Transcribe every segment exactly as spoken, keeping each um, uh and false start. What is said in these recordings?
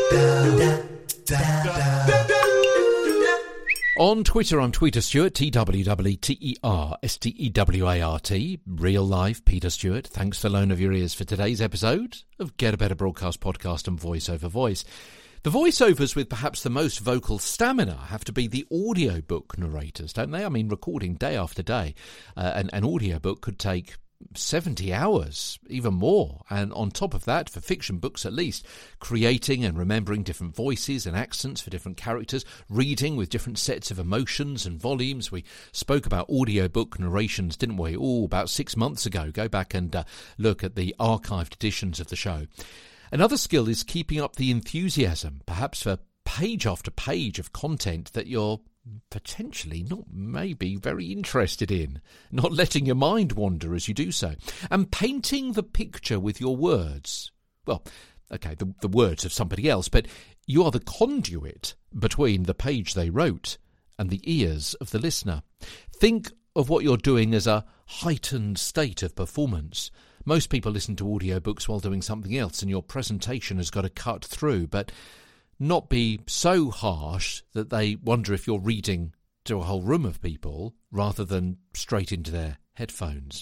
On Twitter, I'm Tweeter Stewart, T W W T E R S T E W A R T, real life Peter Stewart. Thanks for loan of your ears for today's episode of Get a Better Broadcast Podcast and Voice Over Voice. The voiceovers with perhaps the most vocal stamina have to be the audiobook narrators, don't they? I mean, recording day after day. Uh, an, an audiobook could take seventy hours, even more. And on top of that, for fiction books at least, creating and remembering different voices and accents for different characters, reading with different sets of emotions and volumes. We spoke about audiobook narrations, didn't we? Oh, about six months ago. Go back and uh, look at the archived editions of the show. Another skill is keeping up the enthusiasm, perhaps for page after page of content that you're potentially not maybe very interested in, not letting your mind wander as you do so, and painting the picture with your words. Well, okay, the, the words of somebody else, but you are the conduit between the page they wrote and the ears of the listener. Think of what you're doing as a heightened state of performance. Most people listen to audiobooks while doing something else, and your presentation has got to cut through, but not be so harsh that they wonder if you're reading to a whole room of people rather than straight into their headphones.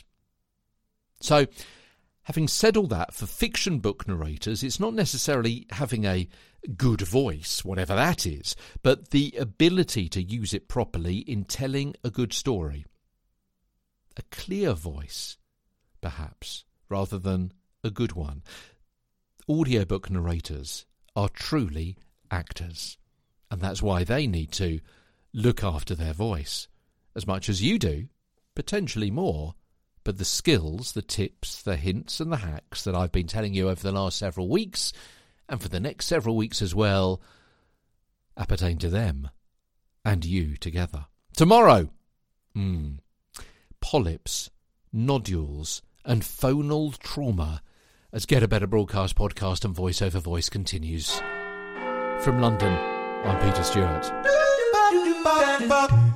So, having said all that, for fiction book narrators, it's not necessarily having a good voice, whatever that is, but the ability to use it properly in telling a good story. A clear voice, perhaps, rather than a good one. Audiobook narrators are truly actors, and that's why they need to look after their voice as much as you do, potentially more. But the skills, the tips, the hints and the hacks that I've been telling you over the last several weeks, and for the next several weeks as well, appertain to them and you together. Tomorrow, mm, polyps, nodules and phonal trauma as Get a Better Broadcast Podcast and Voice Over Voice continues. From London, I'm Peter Stewart.